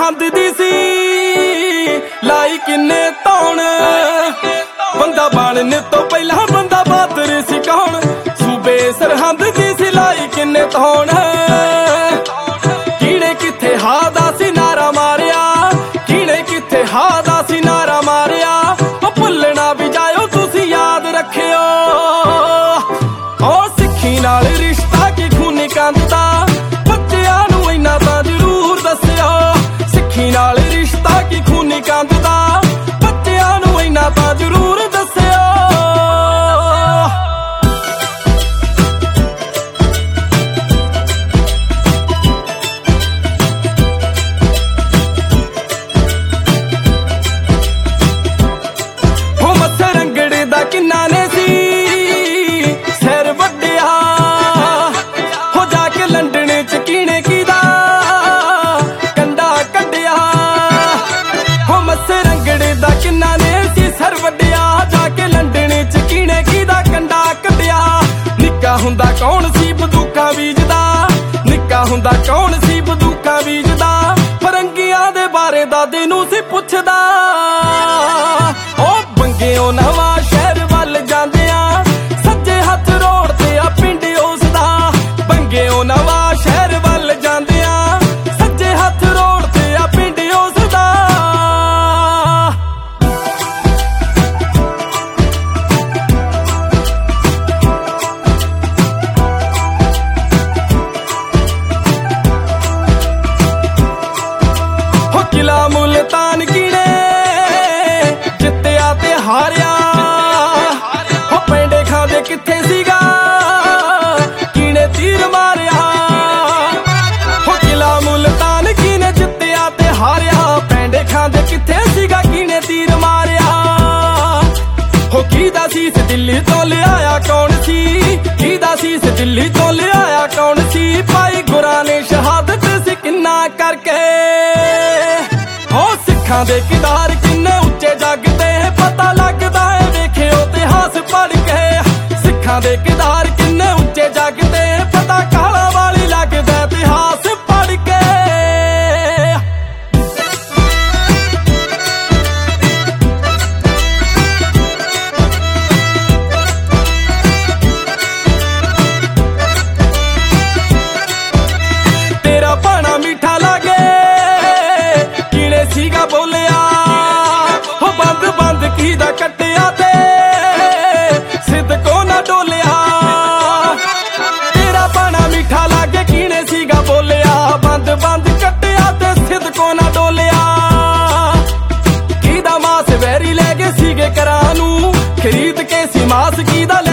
ਸਰਹੰਦ ਦੀ ਸੀ ਲਾਈ ਕਿੰਨੇ ਧੌਣ, ਬੰਦਾ ਬਣਨ ਤੋਂ ਪਹਿਲਾਂ ਬੰਦਾ ਬਹਾਦਰ ਸੀ ਕੌਣ। ਸੂਬੇ ਸਰਹੰਦ ਦੀ ਸੀ ਲਾਈ ਕਿੰਨੇ ਧੌਣ, ਕਿਹਨੇ ਕਿੱਥੇ ਹਾ ਦਾ ਸੀ ਨਾਰਾ ਮਾਰਿਆ, ਕਿਹਨੇ ਕਿੱਥੇ ਹਾ ਦਾ ਸੀ ਨਾਰਾ ਮਾਰਿਆ। ਉਹ ਭੁੱਲਣਾ ਵੀ ਜਾਇਓ ਤੁਸੀਂ ਯਾਦ ਰੱਖਿਓ, ਉਹ ਸਿੱਖੀ ਨਾਲ ਰਿਸ਼ਤਾ ਕੀ ਖੂਨੀ ਕੰਧਦਾ, ਬੱਚਿਆਂ ਨੂੰ ਇੰਨਾ ਤਾਂ ਜ਼ਰੂਰ ਦੱਸਿਓ। ਸਿੱਖੀ ਨਾਲ ਰਿਸ਼ਤਾ ਕੀ ਖੂਨੀ ਕੰਧਦਾ, ਬੱਚਿਆਂ ਨੂੰ ਇੰਨਾ ਤਾਂ ਜ਼ਰੂਰ ਦੱਸਿਓ। ਹੋ ਮੱਥੇ ਰੰਗੜੇ ਦਾ ਕਿੰਨਾ ਨੇ ਸੀ ਸਿਰ ਵੱਡਿਆ, ਹੋ ਜਾ ਕੇ ਲੰਡਨ ਚ ਕਿਹਨੇ ਕਿਹਦਾ ਕੰਡਾ ਕੱਢਿਆ। ਹੋ ਮੱਥੇ ਰੰਗੜੇ ਦਾ ਕਿੰਨਾ ਨੇ ਸੀ ਸਿਰ ਵੱਡਿਆ, ਜਾ ਕੇ ਲੰਡਨ ਚ ਕਿਹਨੇ ਕਿਹਦਾ ਕੰਡਾ ਕੱਢਿਆ। ਨਿੱਕਾ ਹੁੰਦਾ ਕੌਣ ਸੀ ਬੰਦੂਕਾਂ ਬੀਜਦਾ, ਨਿੱਕਾ ਹੁੰਦਾ ਕੌਣ ਸੀ ਬੰਦੂਕਾਂ ਬੀਜਦਾ। ਫਰੰਗੀਆਂ ਦੇ ਬਾਰੇ ਦਾਦੇ ਨੂੰ ਸੀ ਪੁੱਛਦਾ, ਉਹ ਬੰਗਿਓ ਨਵਾਂ ਸ਼ਹਿਰ ਵੱਲ ਜਾਂਦਿਆਂ ਸੱਜੇ ਹੱਥ ਰੋਡ ਤੇ ਆ ਪਿੰਡ ਉਸਦਾ। ਬੰਗਿਓ ਨਵਾਂ ਸ਼ਹਿਰ ਵੱਲ ਜਾਂਦਿਆਂ ਸੱਜੇ ਹੱਥ ਰੋਡ ਤੇ ਆ ਪਿੰਡ ਉਸਦਾ। ਹੋ ਕਿਲਾ ਮੁਲਤਾਨ ਕਿਹਨੇ ਜਿੱਤਿਆ ਤੇ ਹਾਰਿਆ, ਹੋ ਪੈਂਡੇ ਖਾਂਦੇ ਕਿੱਥੇ ਸੀਗਾ ਕਿਹਨੇ ਤੀਰ ਮਾਰਿਆ। ਹੋ ਕਿਲਾ ਮੁਲਤਾਨ ਕਿਹਨੇ ਜਿੱਤਿਆ ਤੇ ਹਾਰਿਆ, ਪੈਂਡੇ ਖਾਂਦੇ ਕਿੱਥੇ ਸੀਗਾ ਕਿਹਨੇ ਤੀਰ ਮਾਰਿਆ। ਹੋ ਕਿਹਦਾ ਸੀਸ ਦਿੱਲੀ ਤੋਂ ਲਿਆਇਆ ਕੌਣ ਸੀ, ਕਿਹਦਾ ਸੀਸ ਦਿੱਲੀ ਤੋਂ ਲਿਆਇਆ ਕੌਣ ਸੀ। ਭਾਈ ਗੁਰਾਂ ਨੇ ਸ਼ਹਾਦਤ ਸੀ ਕਿੰਨਾ ਕਰਕੇ, ਹੋ ਸਿੱਖਾਂ ਦੇ ਕਿਰਦਾਰ ਕਿੰਨੇ ਉੱਚੇ ਜੱਗ ਤੇ ਪਤਾ ਲੱਗਦਾ ਏ ਵੇਖਿਓ ਇਤਿਹਾਸ ਪੜ੍ਹ ਕੇ। ਸਿੱਖਾਂ ਦੇ ਕਿਰਦਾਰ ਕਿੰਨੇ ਉੱਚੇ ਜੱਗ ਤੇ ਪਤਾ ਕਾਲਾ ਵਾਲੀ ਲੱਗਦਾ ਇਤਿਹਾਸ ਪੜ੍ਹ ਕੇ। ਤੇਰਾ ਭਾਣਾ ਮਿੱਠਾ ਲਾਗੇ ਕਿਹਨੇ ਸੀਗਾ ਬੋਲਿਆ, ਹੋ ਬੰਦ ਬੰਦ ਕਿਹਦਾ ਕੱਟਿਆ ਤੇ ਸਿੱਧਕੋ ਨਾ ਡੋਲਿਆ। ਤੇਰਾ ਭਾਣਾ ਮਿੱਠਾ ਲਾਗੇ ਕਿਹਨੇ ਸੀਗਾ ਬੋਲਿਆ, ਬੰਦ ਬੰਦ ਕੱਟਿਆ ਤੇ ਸਿੱਧਕੋ ਨਾ ਡੋਲਿਆ। ਕਿਹਦਾ ਮਾਸ ਵੈਰੀ ਲੈ ਗਏ ਸੀਗੇ ਘਰਾਂ ਨੂੰ ਖਰੀਦ ਕੇ ਸੀ ਮਾਸ, ਕਿਹਦਾ